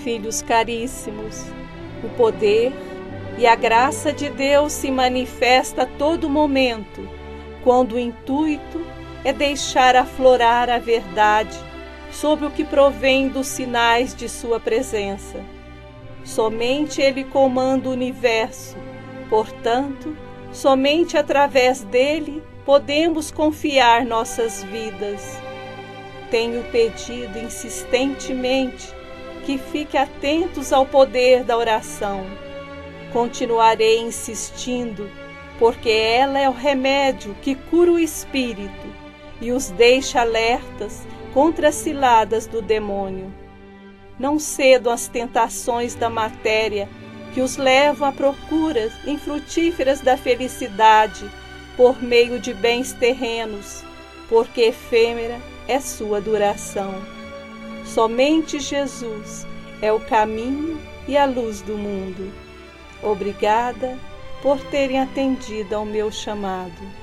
Filhos caríssimos, o poder e a graça de Deus se manifesta a todo momento, quando o intuito é deixar aflorar a verdade sobre o que provém dos sinais de sua presença. Somente Ele comanda o universo, portanto, somente através dele podemos confiar nossas vidas. Tenho pedido insistentemente que fiquem atentos ao poder da oração. Continuarei insistindo, porque ela é o remédio que cura o espírito e os deixa alertas contra as ciladas do demônio. Não cedam às tentações da matéria que os levam a procuras infrutíferas da felicidade por meio de bens terrenos, porque efêmera é sua duração. Somente Jesus é o caminho e a luz do mundo. Obrigada por terem atendido ao meu chamado.